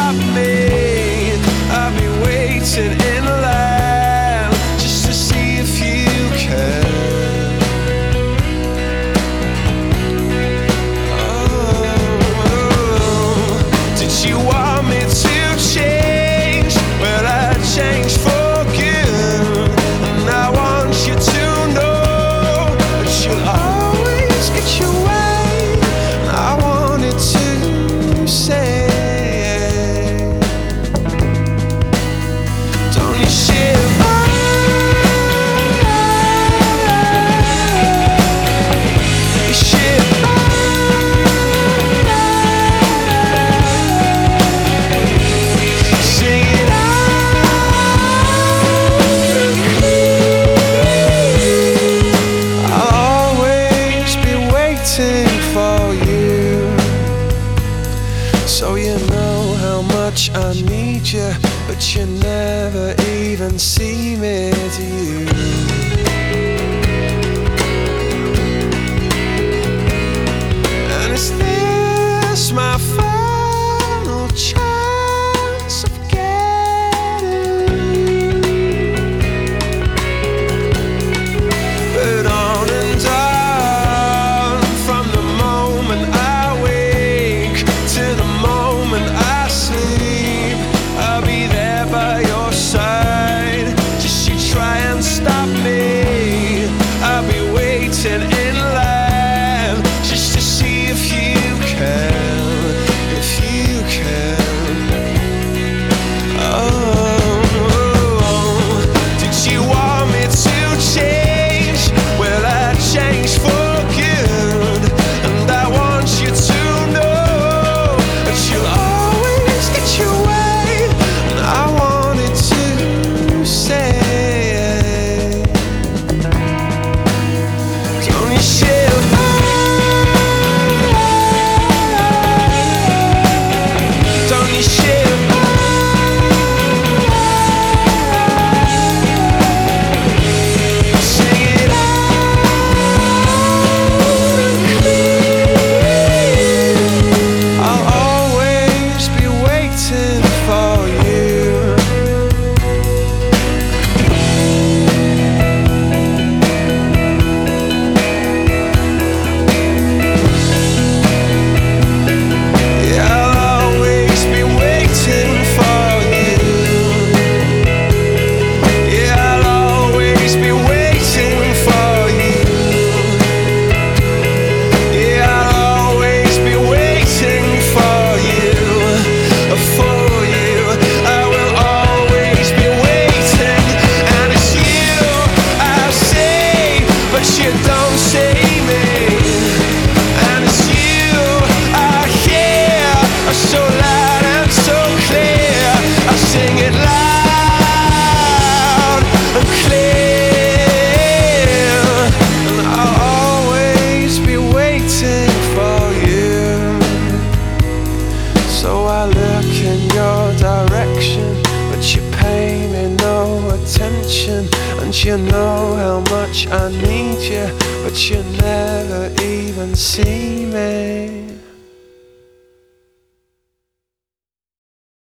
stop me. I'll be waiting in line just to see if you can. You want me to change? Well, I changed for good, and I want you to know that you'll always get your way. I wanted to say, don't you shiver? You shiver. For you, so you know how much I need you, but you never even see me, do you? And is this my final chance of getting but on and on? In line just to see if you can, if you can. Oh, did you want me to change? Well, I changed for good, and I want you to know that you'll always get your way. And I wanted to say, don't say me, and it's you I hear so loud and so clear. I sing it loud and clear, and I'll always be waiting for you. So I look in your direction, but you pay me no attention. And you know how much I need you, but you never even see me.